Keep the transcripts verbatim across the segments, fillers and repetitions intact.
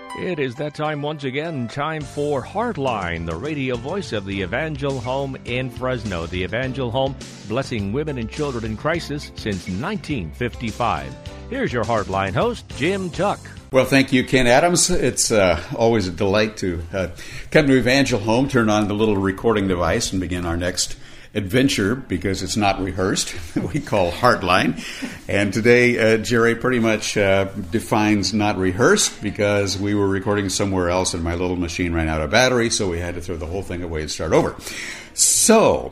It is that time once again, time for Heartline, the radio voice of the Evangel Home in Fresno. The Evangel Home, blessing women and children in crisis since nineteen fifty-five. Here's your Heartline host, Jim Tuck. Well, thank you, Ken Adams. It's uh, always a delight to uh, come to Evangel Home, turn on the little recording device, and begin our next adventure, because it's not rehearsed. We call Heartline. And today, uh, Jerry pretty much uh, defines not rehearsed, because we were recording somewhere else and my little machine ran out of battery, so we had to throw the whole thing away and start over. So,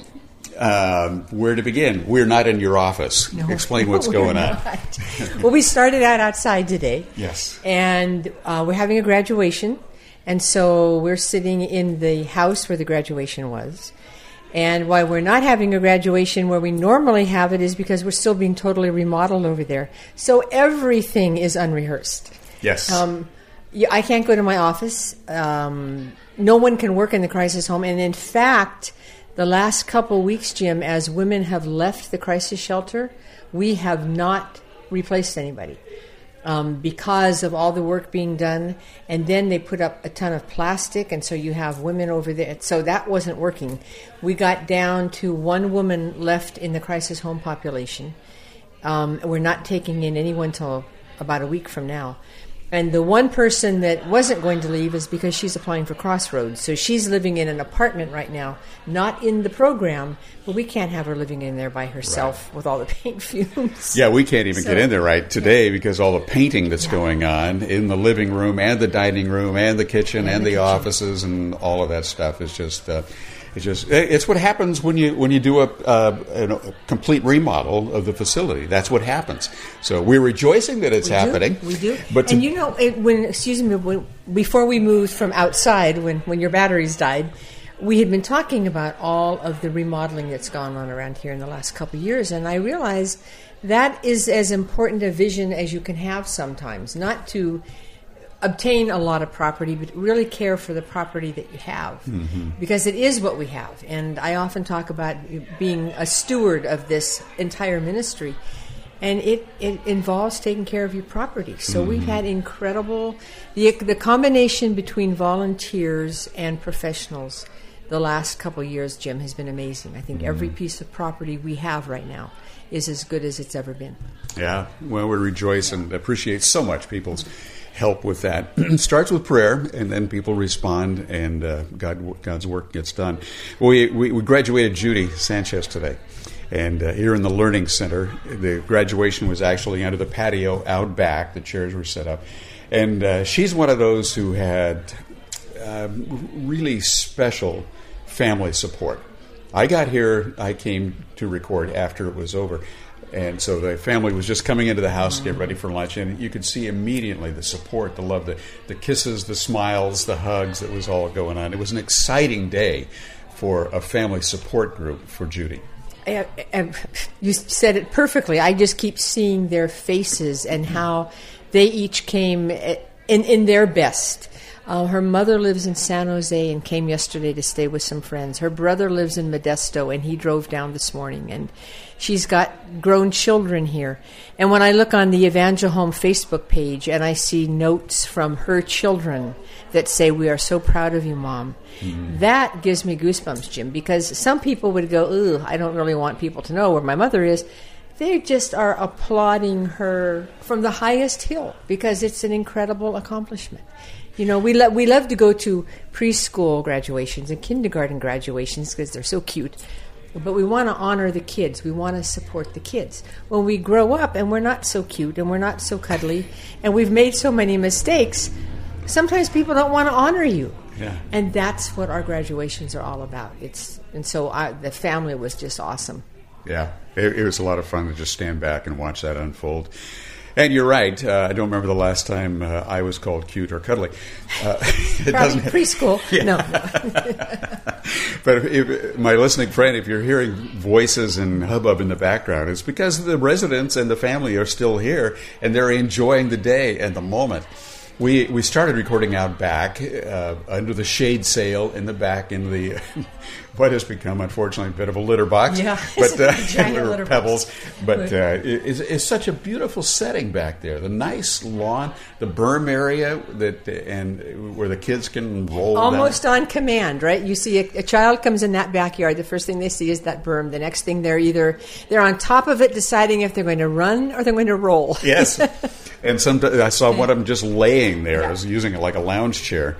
um, where to begin? We're not in your office. No, Explain what's going on. Well, we started out outside today. Yes. And uh, we're having a graduation. And so we're sitting in the house where the graduation was. And why we're not having a graduation where we normally have it is because we're still being totally remodeled over there. So everything is unrehearsed. Yes. Um, yeah, I can't go to my office. Um, no one can work in the crisis home. And in fact, the last couple weeks, Jim, as women have left the crisis shelter, we have not replaced anybody. Um, because of all the work being done, and then they put up a ton of plastic, and so you have women over there. So that wasn't working. We got down to one woman left in the crisis home population. Um, we're not taking in anyone till about a week from now. And the one person that wasn't going to leave is because she's applying for Crossroads. So she's living in an apartment right now, not in the program, but we can't have her living in there by herself right. with all the paint fumes. Yeah, we can't even so, get in there right today yeah. because all the painting that's yeah. going on in the living room and the dining room and the kitchen and, and the, the kitchen. offices and all of that stuff is just... Uh, It's just it's what happens when you when you do a, uh, a complete remodel of the facility. That's what happens. So we're rejoicing that it's we happening. Do. We do. But and you know, it, when excuse me, when, before we moved from outside, when, when your batteries died, we had been talking about all of the remodeling that's gone on around here in the last couple of years, and I realized that is as important a vision as you can have sometimes. Not to obtain a lot of property, but really care for the property that you have, mm-hmm. because it is what we have. And I often talk about being a steward of this entire ministry, and it, it involves taking care of your property. So mm-hmm. we've had incredible, the, the combination between volunteers and professionals the last couple of years, Jim, has been amazing. I think mm-hmm. every piece of property we have right now is as good as it's ever been. Yeah, well, we rejoice and appreciate so much people's help with that. It starts with prayer, and then people respond, and uh, God, God's work gets done. We, we, we graduated Judy Sanchez today, and uh, here in the Learning Center, the graduation was actually under the patio out back. The chairs were set up, and uh, she's one of those who had uh, really special family support. I got here, I came to record after it was over. And so the family was just coming into the house to get ready for lunch, and you could see immediately the support, the love, the, the kisses, the smiles, the hugs that was all going on. It was an exciting day for a family support group for Judy. Uh, uh, you said it perfectly. I just keep seeing their faces and how they each came in, in their best. Uh, her mother lives in San Jose and came yesterday to stay with some friends. Her brother lives in Modesto, and he drove down this morning. And she's got grown children here. And when I look on the Evangel Home Facebook page and I see notes from her children that say, "We are so proud of you, Mom," mm-hmm. that gives me goosebumps, Jim, because some people would go, "Ugh, I don't really want people to know where my mother is." They just are applauding her from the highest hill because it's an incredible accomplishment. You know, we lo- we love to go to preschool graduations and kindergarten graduations because they're so cute. But we want to honor the kids. We want to support the kids. When we grow up and we're not so cute and we're not so cuddly and we've made so many mistakes, sometimes people don't want to honor you. Yeah. And that's what our graduations are all about. It's and so I, the family was just awesome. Yeah, it, it was a lot of fun to just stand back and watch that unfold. And you're right. Uh, I don't remember the last time uh, I was called cute or cuddly. Uh, it Probably preschool. Yeah. No. But if, if, my listening friend, if you're hearing voices and hubbub in the background, it's because the residents and the family are still here, and they're enjoying the day and the moment. We we started recording out back uh, under the shade sail in the back in the what has become unfortunately a bit of a litter box. Yeah, but uh, giant litter litter pebbles. box. But uh, it's, it's such a beautiful setting back there. The nice lawn, the berm area that and where the kids can roll almost down. on command, right? You see a, a child comes in that backyard. The first thing they see is that berm. The next thing they're either they're on top of it, deciding if they're going to run or they're going to roll. Yes. And sometimes I saw one of them just laying there. Yeah. I was using it like a lounge chair.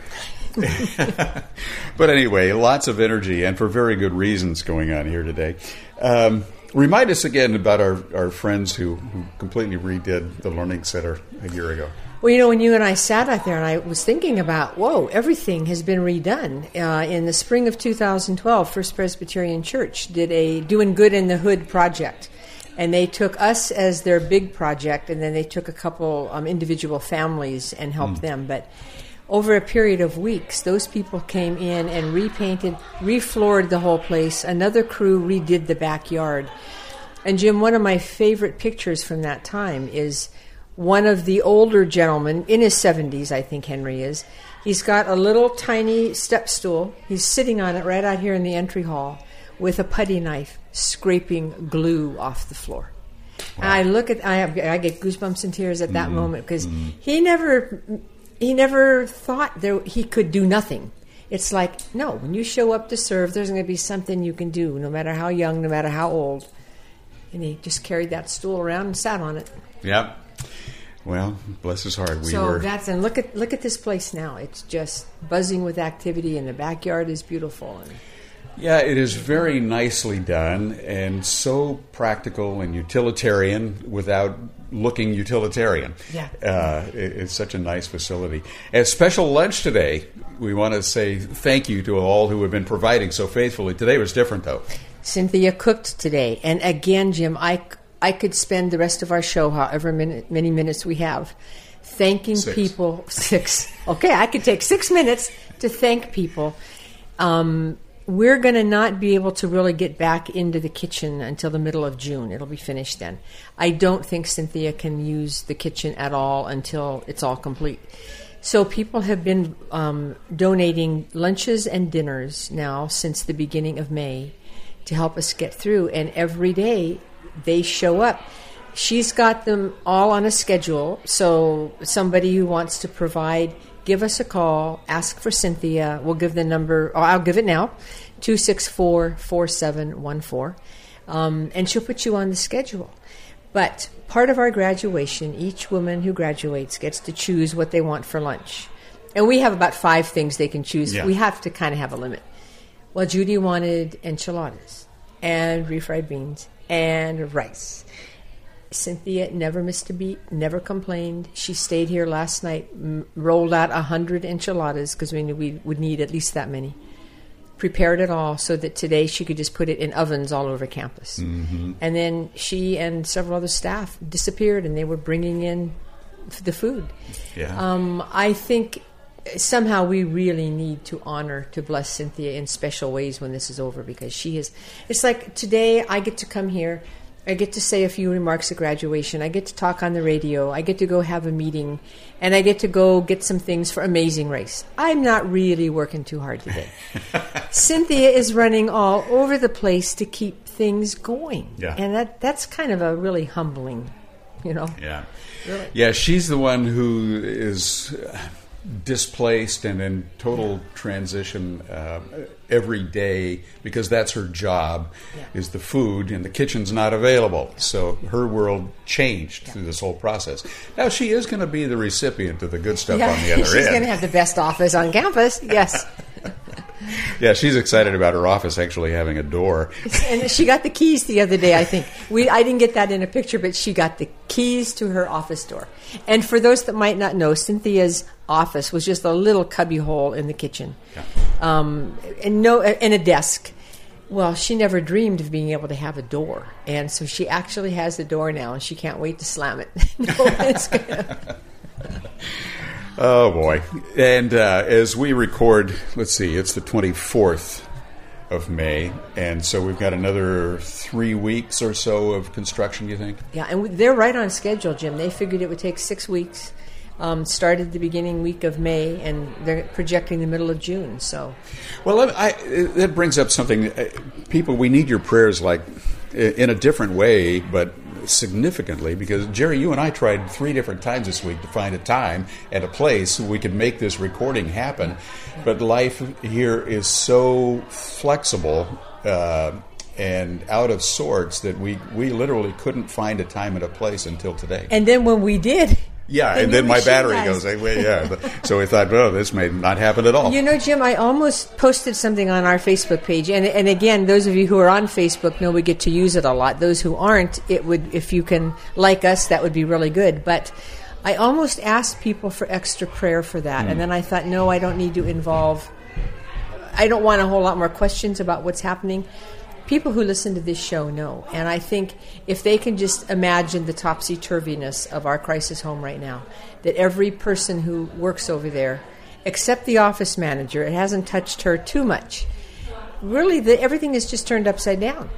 But anyway, lots of energy, and for very good reasons going on here today. Um, remind us again about our, our friends who, who completely redid the Learning Center a year ago. Well, you know, when you and I sat out there and I was thinking about, whoa, everything has been redone. Uh, in the spring of two thousand twelve, First Presbyterian Church did a Doing Good in the Hood project. And they took us as their big project, and then they took a couple um, individual families and helped mm. them. But over a period of weeks, those people came in and repainted, refloored the whole place. Another crew redid the backyard. And Jim, one of my favorite pictures from that time is one of the older gentlemen, in his seventies, I think Henry is. He's got a little tiny step stool. He's sitting on it right out here in the entry hall with a putty knife, scraping glue off the floor. Wow. I look at, I, have, I get goosebumps and tears at that mm. moment because mm. he never, he never thought there he could do nothing. It's like, no, when you show up to serve, there's going to be something you can do, no matter how young, no matter how old. And he just carried that stool around and sat on it. Yep. Well, bless his heart. We so were... that's and look at look at this place now. It's just buzzing with activity, and the backyard is beautiful. And yeah, it is very nicely done and so practical and utilitarian without looking utilitarian. Yeah. Uh, it, it's such a nice facility. At special lunch today, we want to say thank you to all who have been providing so faithfully. Today was different, though. Cynthia cooked today. And again, Jim, I, I could spend the rest of our show, however minute, many minutes we have, thanking six. people. Six. Okay, I could take six minutes to thank people. Um We're going to not be able to really get back into the kitchen until the middle of June. It'll be finished then. I don't think Cynthia can use the kitchen at all until it's all complete. So people have been um, donating lunches and dinners now since the beginning of May to help us get through. And every day they show up. She's got them all on a schedule. So somebody who wants to provide, give us a call, ask for Cynthia. We'll give the number, or I'll give it now, two six four, four seven one four. Um, and she'll put you on the schedule. But part of our graduation, each woman who graduates gets to choose what they want for lunch. And we have about five things they can choose. Yeah. We have to kind of have a limit. Well, Judy wanted enchiladas and refried beans and rice. Cynthia never missed a beat, never complained. She stayed here last night, m- rolled out a hundred enchiladas because we knew we would need at least that many. Prepared it all so that today she could just put it in ovens all over campus. Mm-hmm. And then she and several other staff disappeared, and they were bringing in f- the food. Yeah. Um, I think somehow we really need to honor, to bless Cynthia in special ways when this is over, because she is. It's like today I get to come here. I get to say a few remarks at graduation. I get to talk on the radio. I get to go have a meeting. And I get to go get some things for Amazing Race. I'm not really working too hard today. Cynthia is running all over the place to keep things going. Yeah. And that that's kind of a really humbling, you know. Yeah. Really. Yeah, she's the one who is displaced and in total transition uh, every day because that's her job, yeah. is the food, and the kitchen's not available. Yeah. So her world changed yeah. through this whole process. Now she is going to be the recipient of the good stuff yeah. on the other She's end. She's going to have the best office on campus, yes. Yeah, she's excited about her office actually having a door. And she got the keys the other day, I think. We I didn't get that in a picture, but she got the keys to her office door. And for those that might not know, Cynthia's office was just a little cubby hole in the kitchen. Yeah. Um, and no, and a desk. Well, she never dreamed of being able to have a door. And so she actually has the door now, and she can't wait to slam it. No one's gonna... Oh, boy. And uh, as we record, let's see, it's the twenty-fourth of May, and so we've got another three weeks or so of construction, you think? Yeah, and they're right on schedule, Jim. They figured it would take six weeks. Um, started the beginning week of May, and they're projecting the middle of June. So, well, I, that brings up something. People, we need your prayers, like in a different way, but significantly, because Jerry, you and I tried three different times this week to find a time and a place so we could make this recording happen. But life here is so flexible uh, and out of sorts that we we literally couldn't find a time and a place until today. And then when we did. Yeah, and then my battery goes, well, yeah. So we thought, well, this may not happen at all. You know, Jim, I almost posted something on our Facebook page. And and again, those of you who are on Facebook know we get to use it a lot. Those who aren't, it would, if you can like us, that would be really good. But I almost asked people for extra prayer for that. Mm. And then I thought, no, I don't need to involve, I don't want a whole lot more questions about what's happening. People who listen to this show know. And I think if they can just imagine the topsy-turviness of our crisis home right now, that every person who works over there, except the office manager, it hasn't touched her too much. Really, the, everything is just turned upside down.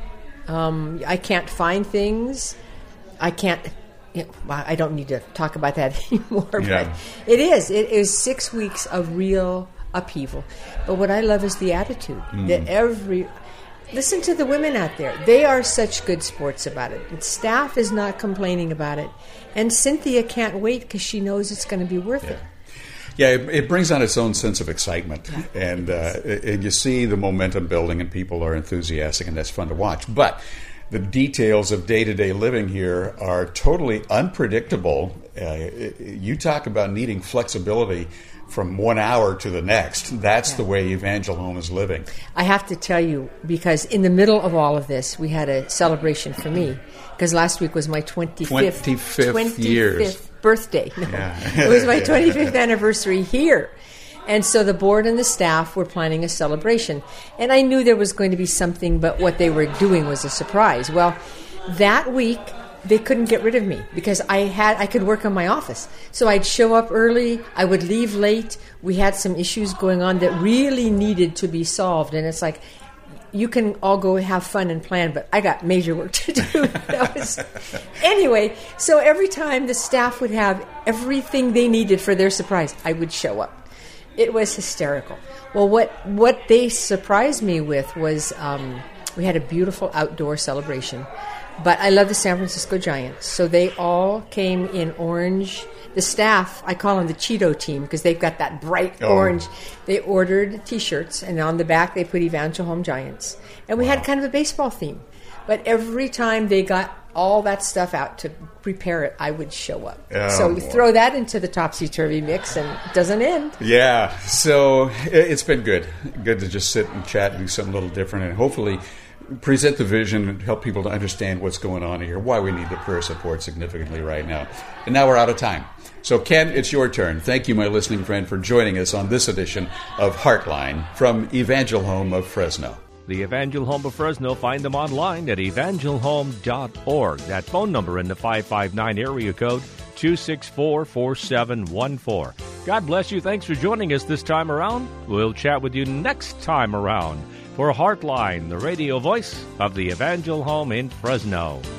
Um, I can't find things. I can't... You know, I don't need to talk about that anymore. Yeah. But it is. It is six weeks of real upheaval. But what I love is the attitude. Mm. That every... Listen to the women out there. They are such good sports about it. And staff is not complaining about it. And Cynthia can't wait because she knows it's going to be worth yeah. it. Yeah, it, it brings on its own sense of excitement. Yeah. And, uh, and you see the momentum building and people are enthusiastic, and that's fun to watch. But the details of day-to-day living here are totally unpredictable. Uh, you talk about needing flexibility from one hour to the next. That's yeah. the way Evangel Home is living. I have to tell you, because in the middle of all of this, we had a celebration for me, because last week was my twenty-fifth, twenty-fifth, twenty-fifth years. birthday. No, yeah. It was my twenty-fifth anniversary here. And so the board and the staff were planning a celebration. And I knew there was going to be something, but what they were doing was a surprise. Well, that week, they couldn't get rid of me because I had I could work in my office. So I'd show up early, I would leave late. We had some issues going on that really needed to be solved. And it's like, you can all go have fun and plan, but I got major work to do. That was, anyway, so every time the staff would have everything they needed for their surprise, I would show up. It was hysterical. Well, what, what they surprised me with was um, we had a beautiful outdoor celebration. But I love the San Francisco Giants. So they all came in orange. The staff, I call them the Cheeto team because they've got that bright oh. orange. They ordered T-shirts, and on the back they put Evangel Home Giants. And we wow. had kind of a baseball theme. But every time they got all that stuff out to prepare it, I would show up. Oh, so you boy. throw that into the topsy-turvy mix, and it doesn't end. Yeah. So it's been good. Good to just sit and chat and do something a little different, and hopefully present the vision and help people to understand what's going on here, why we need the prayer support significantly right now. And now we're out of time. So, Ken, it's your turn. Thank you, my listening friend, for joining us on this edition of Heartline from Evangel Home of Fresno. The Evangel Home of Fresno, find them online at evangel home dot org. That phone number in the five five nine area code, two six four, four seven one four. God bless you. Thanks for joining us this time around. We'll chat with you next time around for Heartline, the radio voice of the Evangel Home in Fresno.